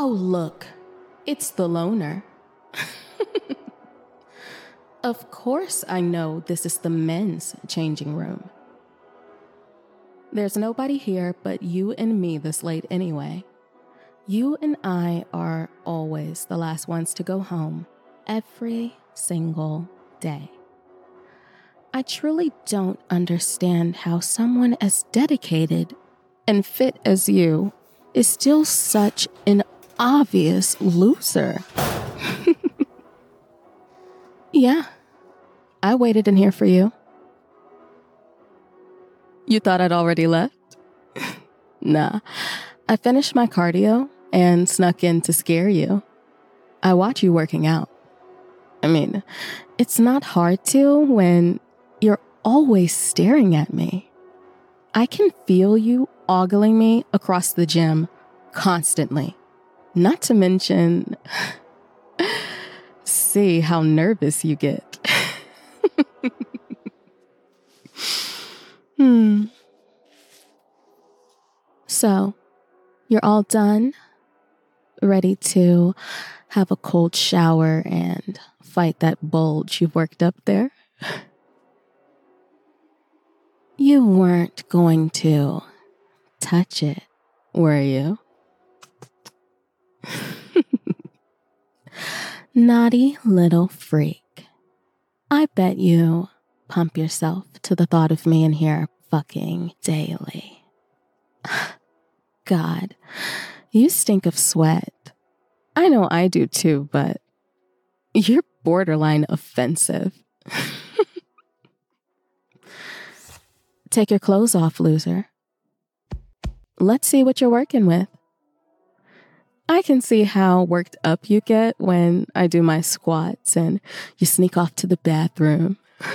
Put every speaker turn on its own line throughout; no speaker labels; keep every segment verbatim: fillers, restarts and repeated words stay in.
look, it's the loner. Of course I know this is the men's changing room. There's nobody here but you and me this late anyway. You and I are always the last ones to go home, every single day. I truly don't understand how someone as dedicated and fit as you is still such an obvious loser. Yeah, I waited in here for you. You thought I'd already left? Nah, I finished my cardio and snuck in to scare you. I watch you working out. I mean, it's not hard to when you're always staring at me. I can feel you ogling me across the gym constantly. Not to mention, see how nervous you get. hmm. So, you're all done? Ready to have a cold shower and fight that bulge you've worked up there? You weren't going to touch it, were you? Naughty little freak. I bet you pump yourself to the thought of me in here fucking daily. God, you stink of sweat. I know I do too, but you're borderline offensive. Take your clothes off, loser. Let's see what you're working with. I can see how worked up you get when I do my squats and you sneak off to the bathroom.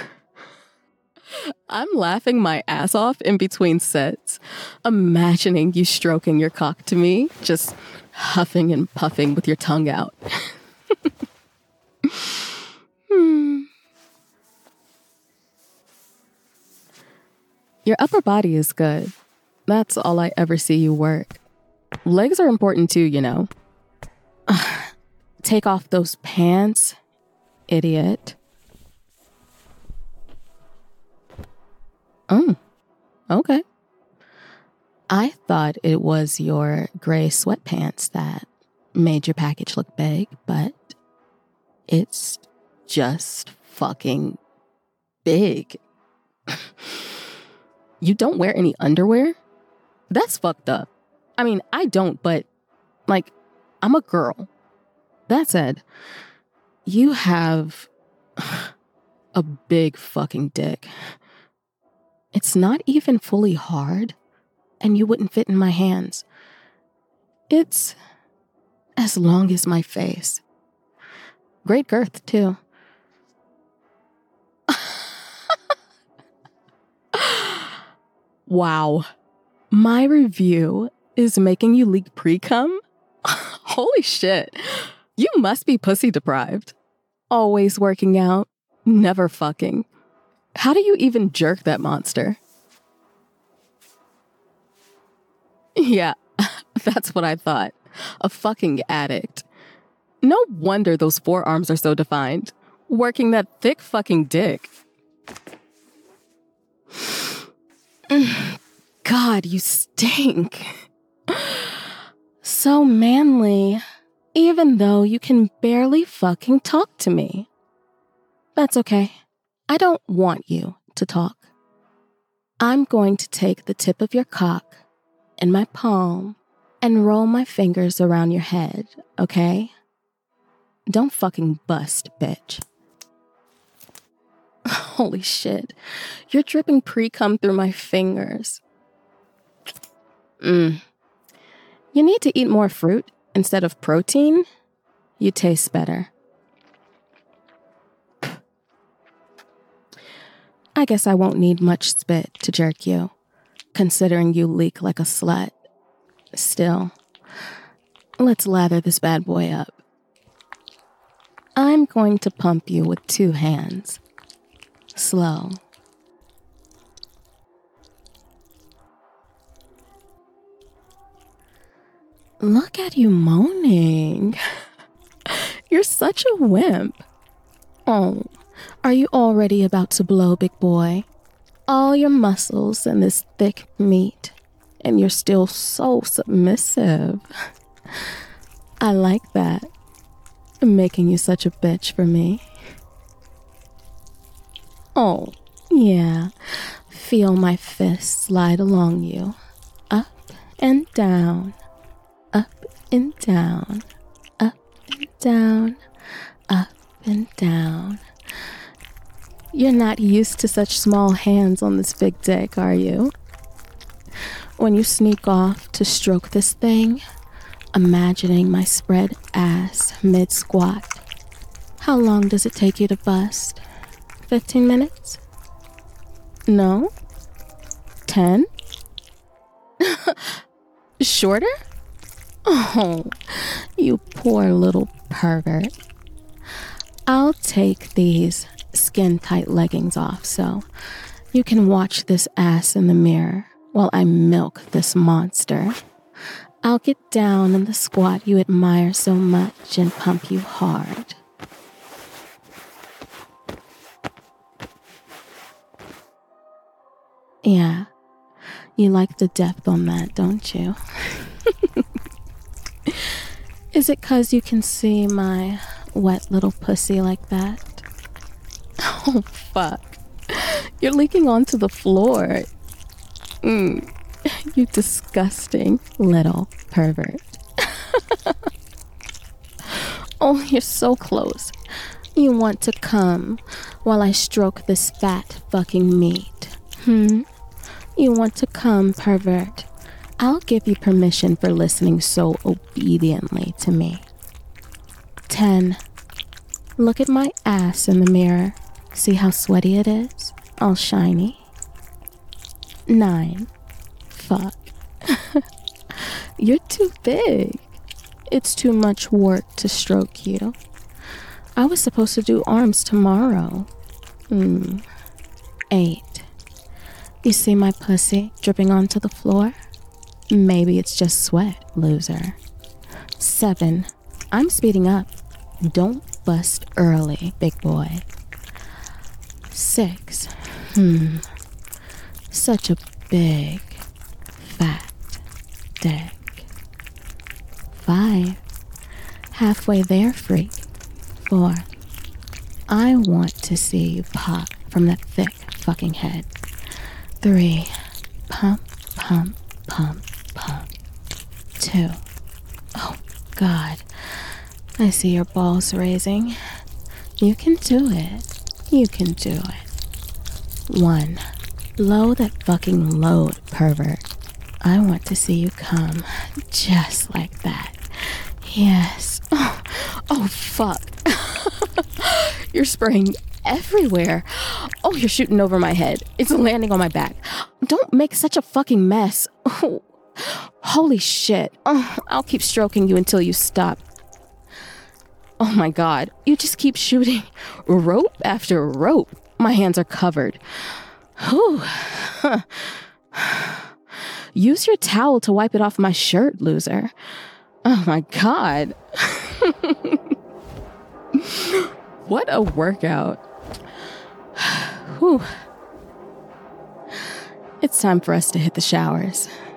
I'm laughing my ass off in between sets, imagining you stroking your cock to me, just huffing and puffing with your tongue out. hmm. Your upper body is good. That's all I ever see you work. Legs are important too, you know. Take off those pants, idiot. Oh, okay. I thought it was your gray sweatpants that made your package look big, but it's just fucking big. You don't wear any underwear? That's fucked up. I mean, I don't, but, like, I'm a girl. That said, you have a big fucking dick. It's not even fully hard, and you wouldn't fit in my hands. It's as long as my face. Great girth, too. Wow. My review is making you leak pre-cum? Holy shit. You must be pussy deprived. Always working out, never fucking. How do you even jerk that monster? Yeah, that's what I thought. A fucking addict. No wonder those forearms are so defined. Working that thick fucking dick. God, you stink. So manly, even though you can barely fucking talk to me. That's okay. I don't want you to talk. I'm going to take the tip of your cock in my palm and roll my fingers around your head, okay? Don't fucking bust, bitch. Holy shit. You're dripping pre-cum through my fingers. Mm. You need to eat more fruit instead of protein. You taste better. I guess I won't need much spit to jerk you, considering you leak like a slut. Still, let's lather this bad boy up. I'm going to pump you with two hands. Slow. Look at you moaning. You're such a wimp. Oh, are you already about to blow, big boy? All your muscles and this thick meat, and you're still so submissive. I like that. Making you such a bitch for me. Oh, yeah. Feel my fists slide along you. Up and down. Up and down. Up and down. Up and down. You're not used to such small hands on this big dick, are you? When you sneak off to stroke this thing, imagining my spread ass mid-squat. How long does it take you to bust? Fifteen minutes? No? Ten? Shorter? Oh, you poor little pervert. I'll take these skin-tight leggings off so you can watch this ass in the mirror while I milk this monster. I'll get down in the squat you admire so much and pump you hard. Yeah, you like the depth on that, don't you? Is it 'cause you can see my wet little pussy like that? Oh, fuck. You're leaking onto the floor. Mm. You disgusting little pervert. Oh, you're so close. You want to come while I stroke this fat fucking meat. Hmm? You want to come, pervert. I'll give you permission for listening so obediently to me. Ten. Look at my ass in the mirror. See how sweaty it is? All shiny. Nine. Fuck. You're too big. It's too much work to stroke you. I was supposed to do arms tomorrow. Hmm. Eight. You see my pussy dripping onto the floor? Maybe it's just sweat, loser. Seven. I'm speeding up. Don't bust early, big boy. Six. Hmm. Such a big, fat dick. Five. Halfway there, freak. Four. I want to see you pop from that thick fucking head. Three. Pump, pump, pump, pump. Two. Oh, God. I see your balls raising. You can do it. You can do it. One. Blow that fucking load, pervert. I want to see you come just like that. Yes. Oh, oh fuck. You're spraying everywhere. Oh, you're shooting over my head. It's landing on my back. Don't make such a fucking mess. Oh, holy shit. Oh, I'll keep stroking you until you stop. Oh my God. You just keep shooting rope after rope. My hands are covered. Whew. Huh. Use your towel to wipe it off my shirt, loser. Oh my God. What a workout. Whew. It's time for us to hit the showers.